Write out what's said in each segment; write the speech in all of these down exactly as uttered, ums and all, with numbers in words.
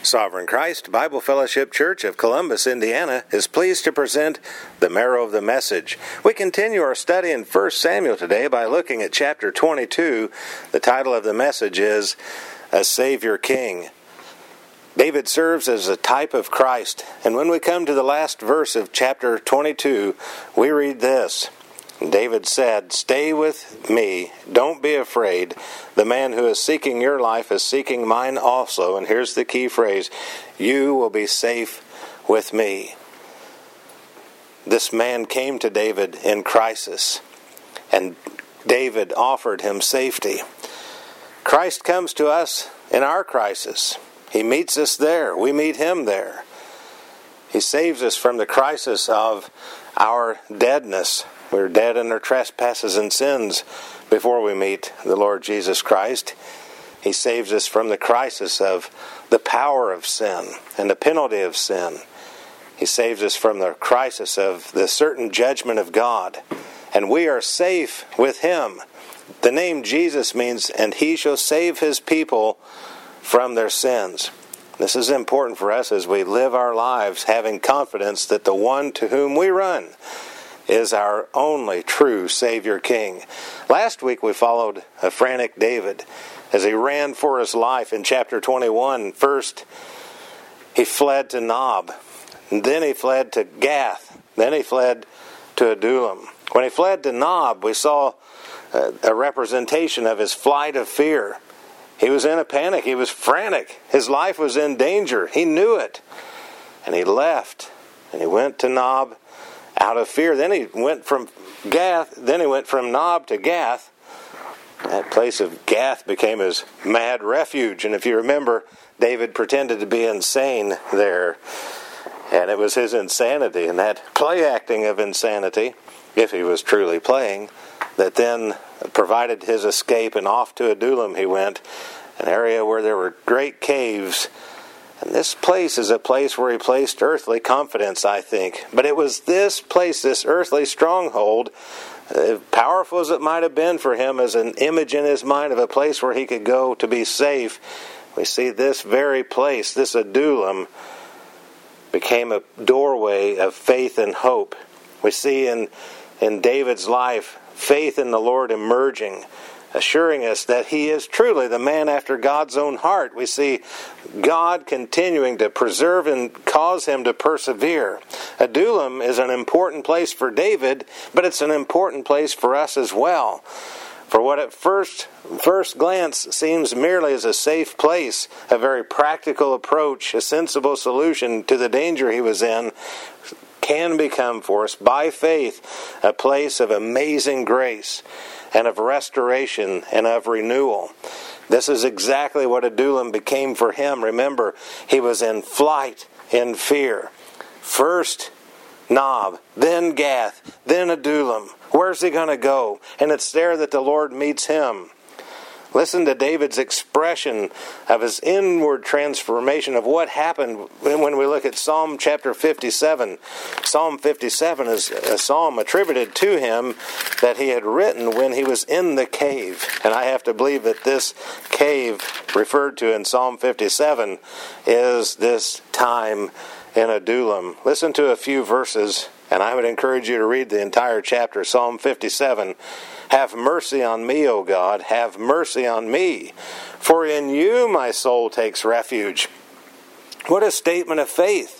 Sovereign Christ Bible Fellowship Church of Columbus, Indiana, is pleased to present the Marrow of the Message. We continue our study in First Samuel today by looking at chapter twenty-two. The title of the message is A Savior King. David serves as a type of Christ, and when we come to the last verse of chapter twenty-two, we read this. David said, "Stay with me, don't be afraid. The man who is seeking your life is seeking mine also." And here's the key phrase, "You will be safe with me." This man came to David in crisis, and David offered him safety. Christ comes to us in our crisis. He meets us there. We meet him there. He saves us from the crisis of our deadness. We're dead in our trespasses and sins before we meet the Lord Jesus Christ. He saves us from the crisis of the power of sin and the penalty of sin. He saves us from the crisis of the certain judgment of God. And we are safe with him. The name Jesus means, "And he shall save his people from their sins." This is important for us as we live our lives having confidence that the one to whom we run is our only true Savior King. Last week we followed a frantic David as he ran for his life in chapter twenty-one. First, he fled to Nob, and then he fled to Gath, then he fled to Adullam. When he fled to Nob, we saw a, a representation of his flight of fear. He was in a panic. He was frantic. His life was in danger. He knew it. And he left, and he went to Nob out of fear. Then he went from Gath, then he went from Nob to Gath. That place of Gath became his mad refuge. And if you remember, David pretended to be insane there. And it was his insanity and that play acting of insanity, if he was truly playing, that then provided his escape. And off to Adullam he went, an area where there were great caves. And this place is a place where he placed earthly confidence, I think. But it was this place, this earthly stronghold, uh, powerful as it might have been for him as an image in his mind of a place where he could go to be safe. We see this very place, this Adullam, became a doorway of faith and hope. We see in, in David's life, faith in the Lord emerging, assuring us that he is truly the man after God's own heart. We see God continuing to preserve and cause him to persevere. Adullam is an important place for David, but it's an important place for us as well. For what at first first glance seems merely as a safe place, a very practical approach, a sensible solution to the danger he was in, can become for us by faith a place of amazing grace and of restoration and of renewal. This is exactly what Adullam became for him. Remember, he was in flight, in fear. First Nob, then Gath, then Adullam. Where's he going to go? And it's there that the Lord meets him. Listen to David's expression of his inward transformation of what happened when we look at Psalm chapter fifty-seven. Psalm fifty-seven is a psalm attributed to him that he had written when he was in the cave. And I have to believe that this cave referred to in Psalm fifty-seven is this time in Adullam. Listen to a few verses, and I would encourage you to read the entire chapter, Psalm fifty-seven. "Have mercy on me, O God, have mercy on me, for in you my soul takes refuge." What a statement of faith.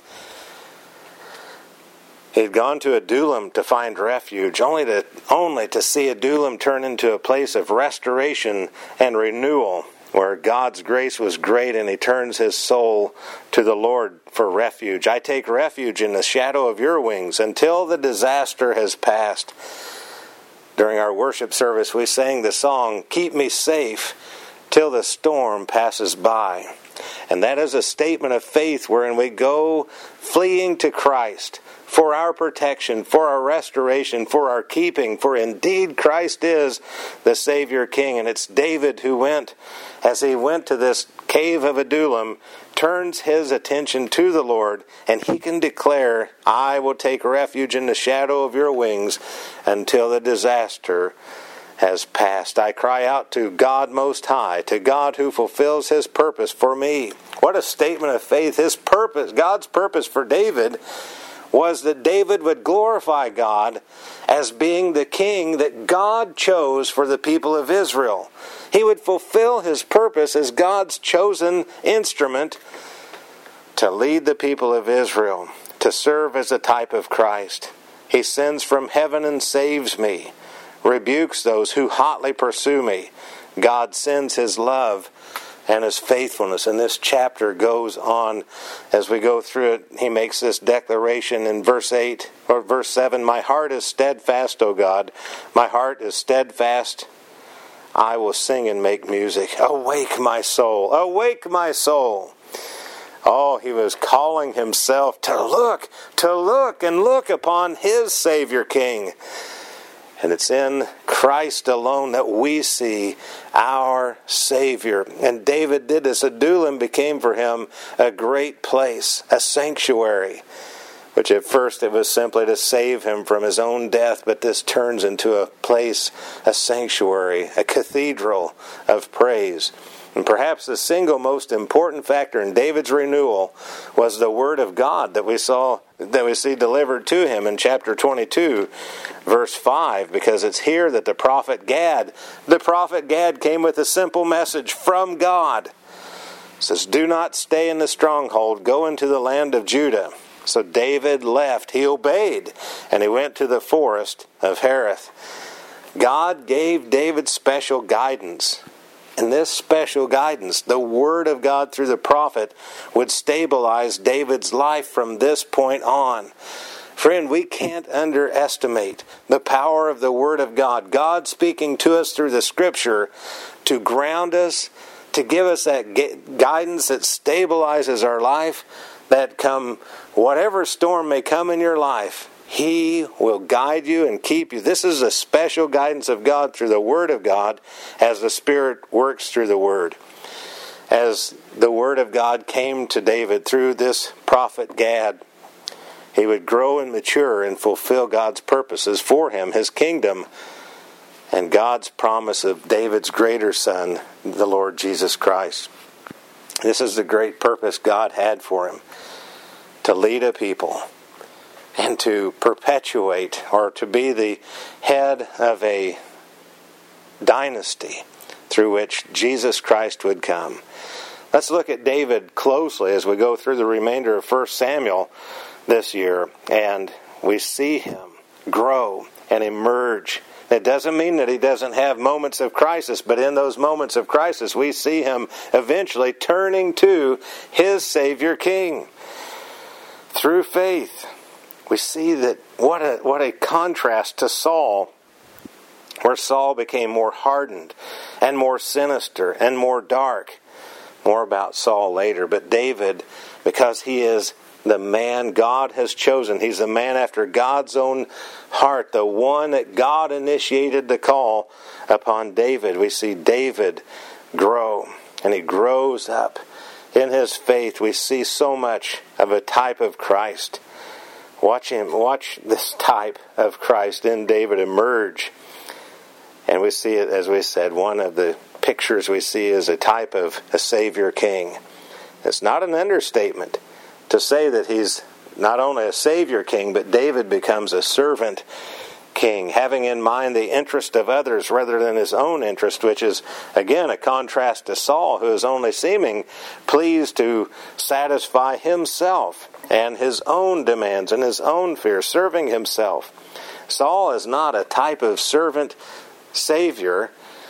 He had gone to Adullam to find refuge, only to, only to see Adullam turn into a place of restoration and renewal, where God's grace was great and he turns his soul to the Lord for refuge. "I take refuge in the shadow of your wings until the disaster has passed." During our worship service, we sang the song, "Keep me safe till the storm passes by." And that is a statement of faith wherein we go fleeing to Christ for our protection, for our restoration, for our keeping. For indeed Christ is the Savior King. And it's David who went, as he went to this cave of Adullam, turns his attention to the Lord, and he can declare, "I will take refuge in the shadow of your wings until the disaster has passed. I cry out to God Most High, to God who fulfills His purpose for me. What a statement of faith. His purpose, God's purpose for David, was that David would glorify God as being the king that God chose for the people of Israel. He would fulfill his purpose as God's chosen instrument to lead the people of Israel, to serve as a type of Christ. He sends from heaven and saves me, rebukes those who hotly pursue me. God sends His love and His faithfulness. And this chapter goes on as we go through it. He makes this declaration in verse eight or verse seven. My heart is steadfast, O God. My heart is steadfast. I will sing and make music. Awake, my soul. Awake, my soul. Oh, he was calling himself to look, to look and look upon his Savior King. And it's in Christ alone that we see our Savior. And David did this. Adullam became for him a great place, a sanctuary, which at first it was simply to save him from his own death, but this turns into a place, a sanctuary, a cathedral of praise. And perhaps the single most important factor in David's renewal was the Word of God that we saw, that we see delivered to him in chapter twenty-two, verse five, because it's here that the prophet Gad, the prophet Gad came with a simple message from God. It says, do not stay in the stronghold, go into the land of Judah. So David left, he obeyed, and he went to the forest of Hereth. God gave David special guidance. And this special guidance, the Word of God through the prophet, would stabilize David's life from this point on. Friend, we can't underestimate the power of the Word of God. God speaking to us through the Scripture to ground us, to give us that guidance that stabilizes our life, that come whatever storm may come in your life, He will guide you and keep you. This is a special guidance of God through the Word of God as the Spirit works through the Word. As the Word of God came to David through this prophet Gad, he would grow and mature and fulfill God's purposes for him, His kingdom, and God's promise of David's greater son, the Lord Jesus Christ. This is the great purpose God had for him, to lead a people and to perpetuate, or to be the head of a dynasty through which Jesus Christ would come. Let's look at David closely as we go through the remainder of First Samuel this year, and we see him grow and emerge. It doesn't mean that he doesn't have moments of crisis, but in those moments of crisis, we see him eventually turning to his Savior King through faith. We see that what a what a contrast to Saul, where Saul became more hardened and more sinister and more dark. More about Saul later. But David, because he is the man God has chosen, he's the man after God's own heart, the one that God initiated the call upon David. We see David grow, and he grows up in his faith. We see so much of a type of Christ. Watch him, watch this type of Christ in David emerge. And we see it, as we said, one of the pictures we see is a type of a Savior King. It's not an understatement to say that he's not only a Savior King, but David becomes a servant king, having in mind the interest of others rather than his own interest, which is, again, a contrast to Saul, who is only seeming pleased to satisfy himself and his own demands and his own fears, serving himself. Saul is not a type of servant Savior.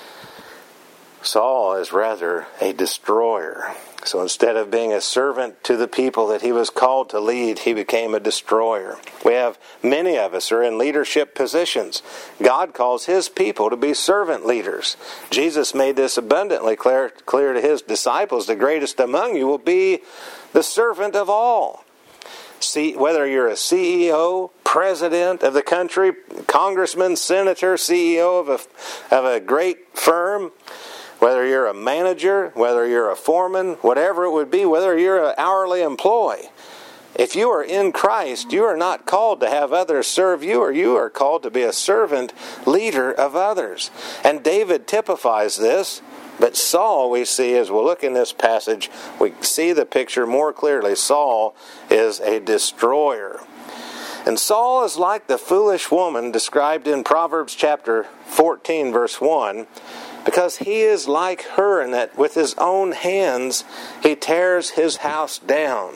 Saul is rather a destroyer. So instead of being a servant to the people that he was called to lead, he became a destroyer. We have many of us are in leadership positions. God calls His people to be servant leaders. Jesus made this abundantly clear, clear to His disciples. The greatest among you will be the servant of all. See, whether you're a C E O, president of the country, congressman, senator, C E O of a, of a great firm, whether you're a manager, whether you're a foreman, whatever it would be, whether you're an hourly employee, if you are in Christ, you are not called to have others serve you, or you are called to be a servant leader of others. And David typifies this, but Saul, we see, as we'll look in this passage, we see the picture more clearly. Saul is a destroyer. And Saul is like the foolish woman described in Proverbs chapter fourteen, verse one, because he is like her in that with his own hands he tears his house down.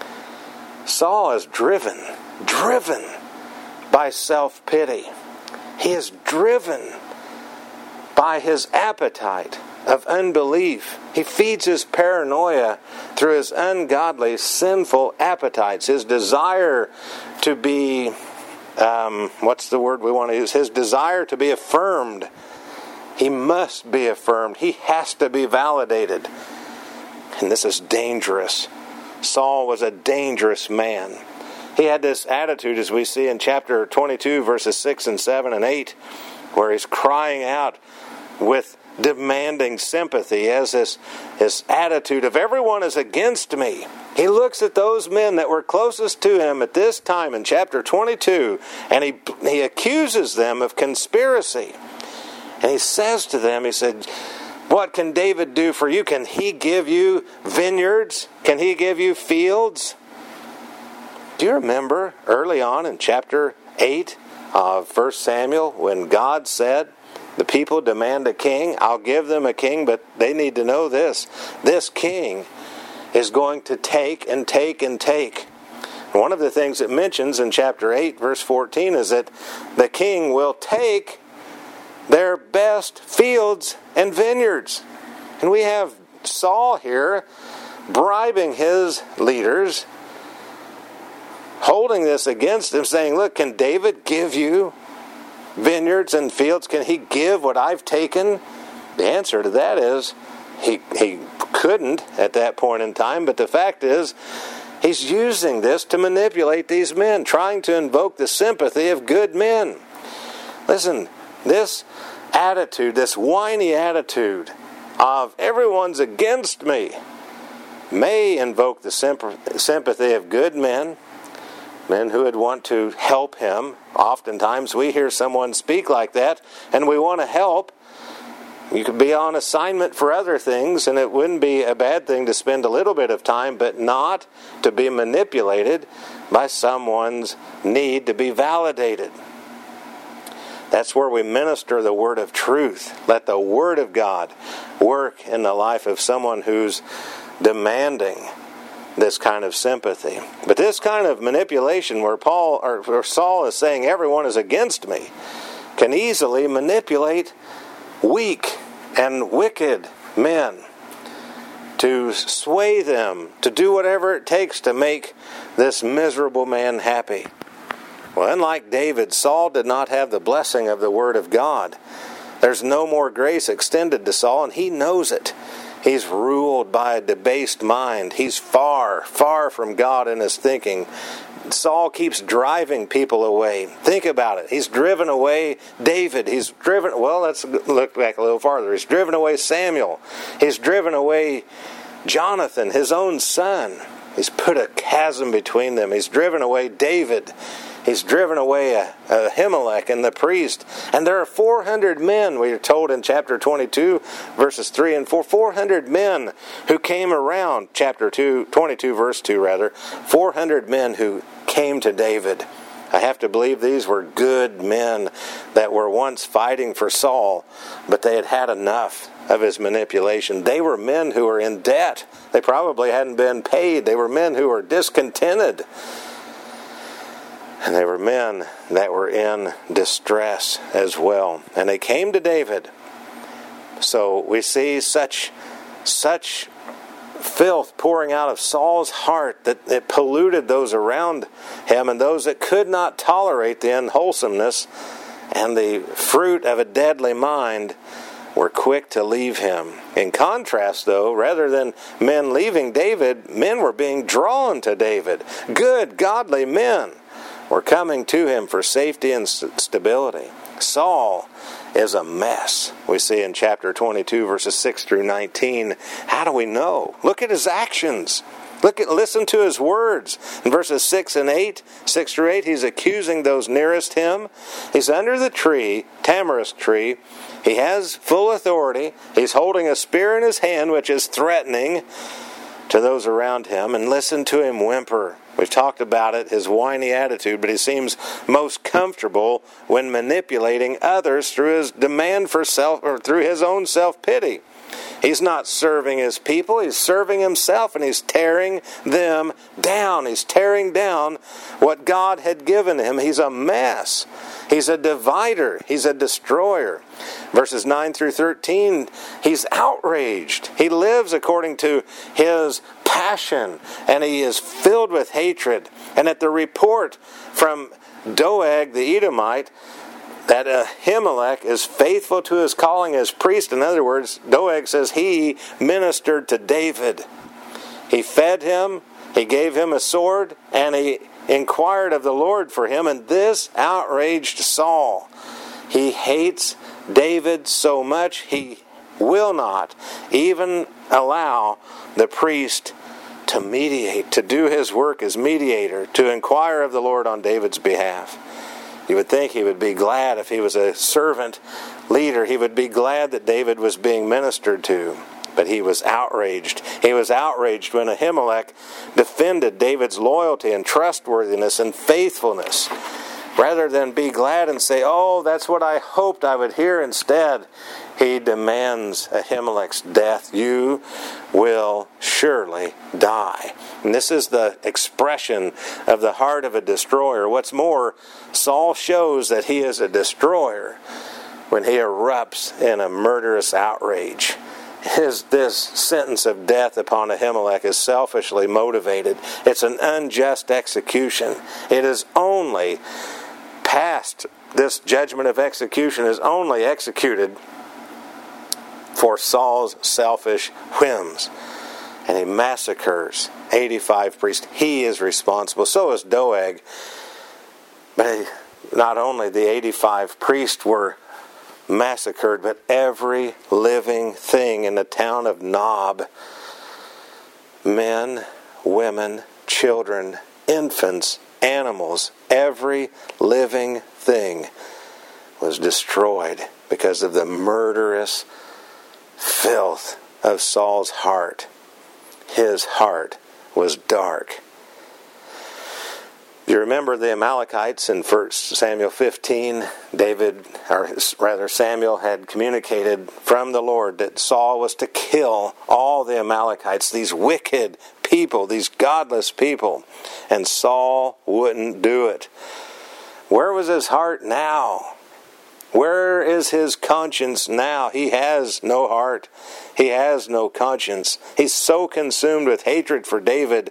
Saul is driven, driven by self-pity. He is driven by his appetite of unbelief. He feeds his paranoia through his ungodly, sinful appetites. His desire to be, um, what's the word we want to use? His desire to be affirmed. He must be affirmed. He has to be validated. And this is dangerous. Saul was a dangerous man. He had this attitude, as we see in chapter twenty-two, verses six and seven and eight, where he's crying out with demanding sympathy, as his, his attitude of everyone is against me. He looks at those men that were closest to him at this time in chapter twenty-two, and he, he accuses them of conspiracy. And he says to them, he said, what can David do for you? Can he give you vineyards? Can he give you fields? Do you remember early on in chapter eight of First Samuel when God said, the people demand a king, I'll give them a king, but they need to know this. This king is going to take and take and take. One of the things it mentions in chapter eight, verse fourteen, is that the king will take their best fields and vineyards. And we have Saul here bribing his leaders, holding this against him, saying, look, can David give you vineyards and fields? Can he give what I've taken? The answer to that is he, he couldn't at that point in time, but the fact is he's using this to manipulate these men, trying to invoke the sympathy of good men. Listen, this attitude, this whiny attitude of everyone's against me, may invoke the sympathy of good men, men who would want to help him. Oftentimes we hear someone speak like that, and we want to help. You could be on assignment for other things, and it wouldn't be a bad thing to spend a little bit of time, but not to be manipulated by someone's need to be validated. That's where we minister the word of truth. Let the word of God work in the life of someone who's demanding this kind of sympathy. But this kind of manipulation where Paul or, or Saul is saying everyone is against me can easily manipulate weak and wicked men to sway them, to do whatever it takes to make this miserable man happy. Well, unlike David, Saul did not have the blessing of the Word of God. There's no more grace extended to Saul, and he knows it. He's ruled by a debased mind. He's far, far from God in his thinking. Saul keeps driving people away. Think about it. He's driven away David. He's driven, well, let's look back a little farther. He's driven away Samuel. He's driven away Jonathan, his own son. He's put a chasm between them. He's driven away David. He's driven away Ahimelech and the priest. And there are four hundred men, we are told in chapter twenty-two, verses three and four. four hundred men who came around, chapter two, twenty-two, verse two, rather. four hundred men who came to David. I have to believe these were good men that were once fighting for Saul, but they had had enough of his manipulation. They were men who were in debt. They probably hadn't been paid. They were men who were discontented. And they were men that were in distress as well. And they came to David. So we see such, such filth pouring out of Saul's heart that it polluted those around him, and those that could not tolerate the unwholesomeness and the fruit of a deadly mind were quick to leave him. In contrast, though, rather than men leaving David, men were being drawn to David. Good, godly men were coming to him for safety and stability. Saul is a mess. We see in chapter twenty-two, verses six through nineteen. How do we know? Look at his actions. Look at, listen to his words. In verses six and eight, six through eight, he's accusing those nearest him. He's under the tree, tamarisk tree. He has full authority. He's holding a spear in his hand, which is threatening to those around him. And listen to him whimper. We've talked about it, his whiny attitude, but he seems most comfortable when manipulating others through his demand for self, or through his own self-pity. He's not serving his people, he's serving himself, and he's tearing them down. He's tearing down what God had given him. He's a mess. He's a divider. He's a destroyer. Verses nine through thirteen, he's outraged. He lives according to his passion, and he is filled with hatred. And at the report from Doeg the Edomite, that Ahimelech is faithful to his calling as priest. In other words, Doeg says he ministered to David. He fed him, he gave him a sword, and he inquired of the Lord for him. And this outraged Saul. He hates David so much he will not even allow the priest to mediate, to do his work as mediator, to inquire of the Lord on David's behalf. You would think he would be glad if he was a servant leader. He would be glad that David was being ministered to. But he was outraged. He was outraged when Ahimelech defended David's loyalty and trustworthiness and faithfulness. Rather than be glad and say, oh, that's what I hoped I would hear instead, he demands Ahimelech's death. You will surely die. And this is the expression of the heart of a destroyer. What's more, Saul shows that he is a destroyer when he erupts in a murderous outrage. His, this sentence of death upon Ahimelech is selfishly motivated. It's an unjust execution. It is only passed, this judgment of execution is only executed for Saul's selfish whims. And he massacres eighty-five priests. He is responsible. So is Doeg. But not only the eighty-five priests were massacred, but every living thing in the town of Nob, men, women, children, infants, animals, every living thing was destroyed because of the murderous filth of Saul's heart. His heart was dark. You remember the Amalekites in First Samuel fifteen? David, or rather Samuel, had communicated from the Lord that Saul was to kill all the Amalekites, these wicked people, these godless people. And Saul wouldn't do it. Where was his heart now? Where is his conscience now? He has no heart. He has no conscience. He's so consumed with hatred for David,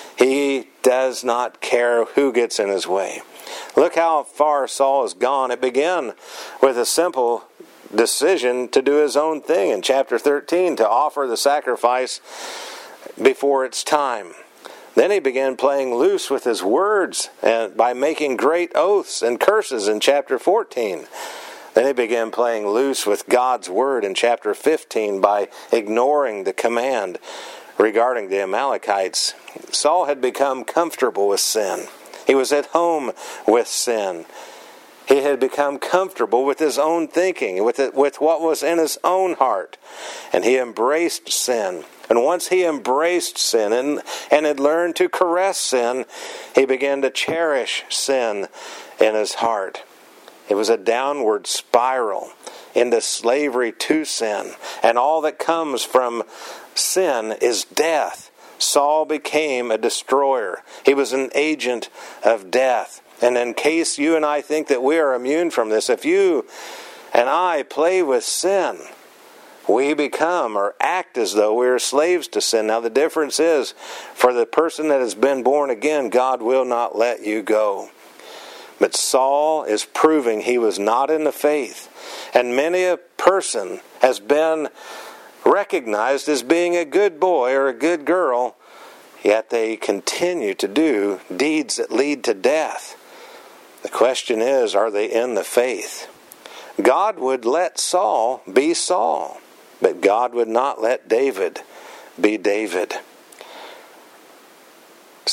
he does not care who gets in his way. Look how far Saul has gone. It began with a simple decision to do his own thing in chapter thirteen, to offer the sacrifice before its time. Then he began playing loose with his words and by making great oaths and curses in chapter fourteen. Then he began playing loose with God's word in chapter fifteen by ignoring the command regarding the Amalekites. Saul had become comfortable with sin. He was at home with sin. He had become comfortable with his own thinking, with it, with what was in his own heart. And he embraced sin. And once he embraced sin and, and had learned to caress sin, he began to cherish sin in his heart. It was a downward spiral into slavery to sin. And all that comes from sin is death. Saul became a destroyer. He was an agent of death. And in case you and I think that we are immune from this, if you and I play with sin, we become or act as though we are slaves to sin. Now the difference is, for the person that has been born again, God will not let you go. But Saul is proving he was not in the faith. And many a person has been recognized as being a good boy or a good girl, yet they continue to do deeds that lead to death. The question is, are they in the faith? God would let Saul be Saul, but God would not let David be David.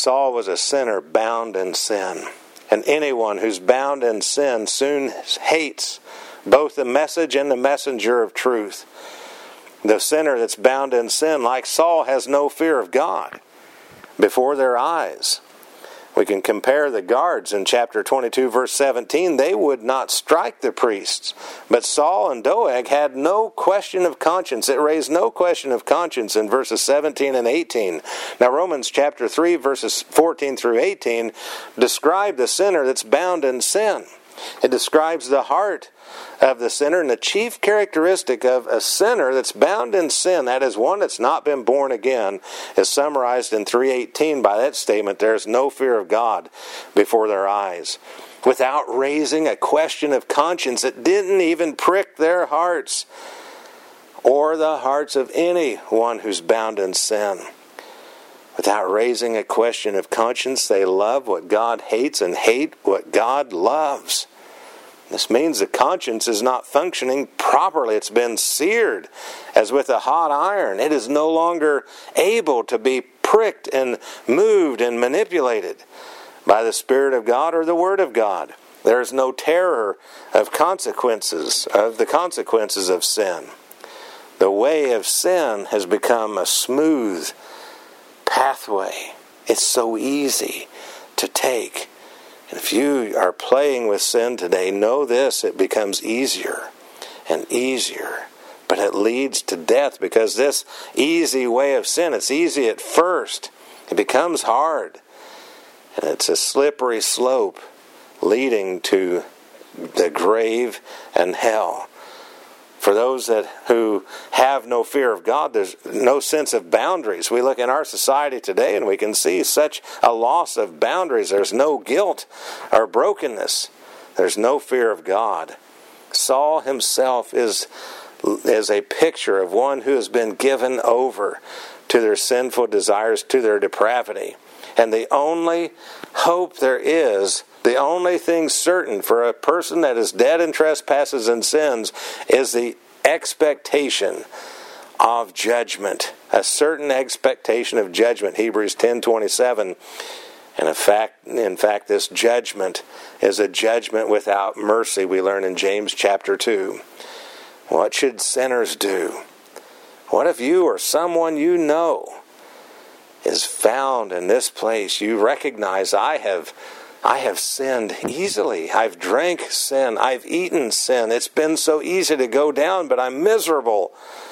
Saul was a sinner bound in sin. And anyone who's bound in sin soon hates both the message and the messenger of truth. The sinner that's bound in sin, like Saul, has no fear of God before their eyes. We can compare the guards in chapter twenty-two, verse seventeen. They would not strike the priests. But Saul and Doeg had no question of conscience. It raised no question of conscience in verses seventeen and eighteen. Now, Romans chapter three, verses fourteen through eighteen, describe the sinner that's bound in sin. It describes the heart of the sinner, and the chief characteristic of a sinner that's bound in sin, that is one that's not been born again, is summarized in three eighteen by that statement: there's no fear of God before their eyes. Without raising a question of conscience, it didn't even prick their hearts or the hearts of anyone who's bound in sin. Without raising a question of conscience, they love what God hates and hate what God loves. This means the conscience is not functioning properly. It's been seared as with a hot iron. It is no longer able to be pricked and moved and manipulated by the Spirit of God or the Word of God. There is no terror of consequences, of the consequences of sin. The way of sin has become a smooth pathway. It's so easy to take. And if you are playing with sin today, know this: it becomes easier and easier. But it leads to death, because this easy way of sin, it's easy at first. It becomes hard. And it's a slippery slope leading to the grave and hell. For those that who have no fear of God, there's no sense of boundaries. We look in our society today and we can see such a loss of boundaries. There's no guilt or brokenness. There's no fear of God. Saul himself is, is a picture of one who has been given over to their sinful desires, to their depravity. And the only hope there is, the only thing certain for a person that is dead in trespasses and sins, is the expectation of judgment. A certain expectation of judgment. Hebrews ten twenty-seven. And in fact, in fact, this judgment is a judgment without mercy, we learn in James chapter two. What should sinners do? What if you or someone you know is found in this place? You recognize, I have I have sinned easily. I've drank sin. I've eaten sin. It's been so easy to go down, but I'm miserable.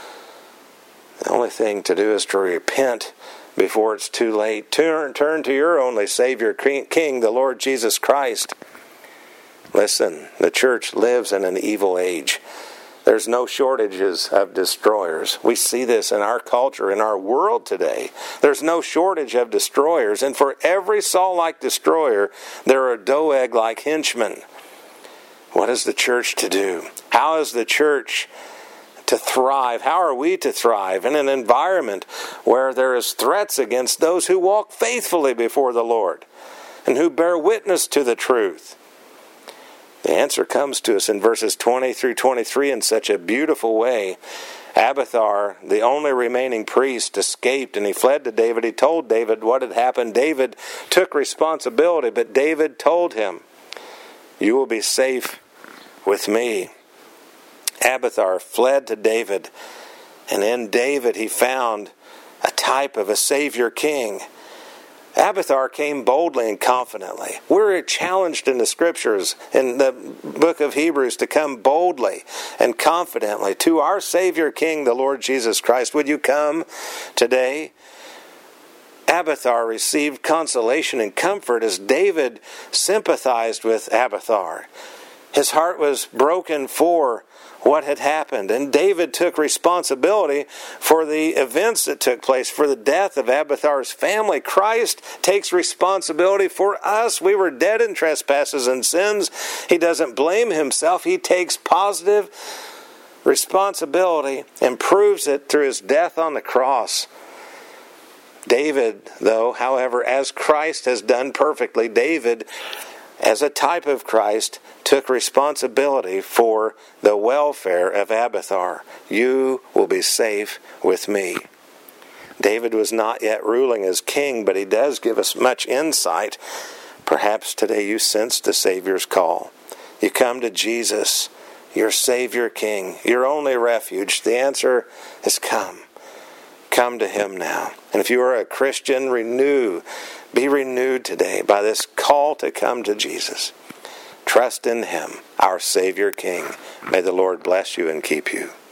The only thing to do is to repent before it's too late. Turn, turn to your only Savior, King, the Lord Jesus Christ. Listen, the church lives in an evil age. There's no shortages of destroyers. We see this in our culture, in our world today. There's no shortage of destroyers. And for every Saul-like destroyer, there are Doeg-like henchmen. What is the church to do? How is the church to thrive? How are we to thrive in an environment where there is threats against those who walk faithfully before the Lord and who bear witness to the truth? The answer comes to us in verses twenty through twenty-three in such a beautiful way. Abiathar, the only remaining priest, escaped and he fled to David. He told David what had happened. David took responsibility, but David told him, "You will be safe with me." Abiathar fled to David, and in David he found a type of a Savior King. Abiathar came boldly and confidently. We're challenged in the Scriptures, in the book of Hebrews, to come boldly and confidently to our Savior King, the Lord Jesus Christ. Would you come today? Abiathar received consolation and comfort as David sympathized with Abiathar. His heart was broken for what had happened, and David took responsibility for the events that took place, for the death of Abiathar's family. Christ takes responsibility for us. We were dead in trespasses and sins. He doesn't blame himself. He takes positive responsibility and proves it through his death on the cross. David, though, however, as Christ has done perfectly, David, as a type of Christ, took responsibility for the welfare of Abiathar. You will be safe with me. David was not yet ruling as king, but he does give us much insight. Perhaps today you sense the Savior's call. You come to Jesus, your Savior King, your only refuge. The answer is come. Come to Him now. And if you are a Christian, renew, be renewed today by this call to come to Jesus. Trust in Him, our Savior King. May the Lord bless you and keep you.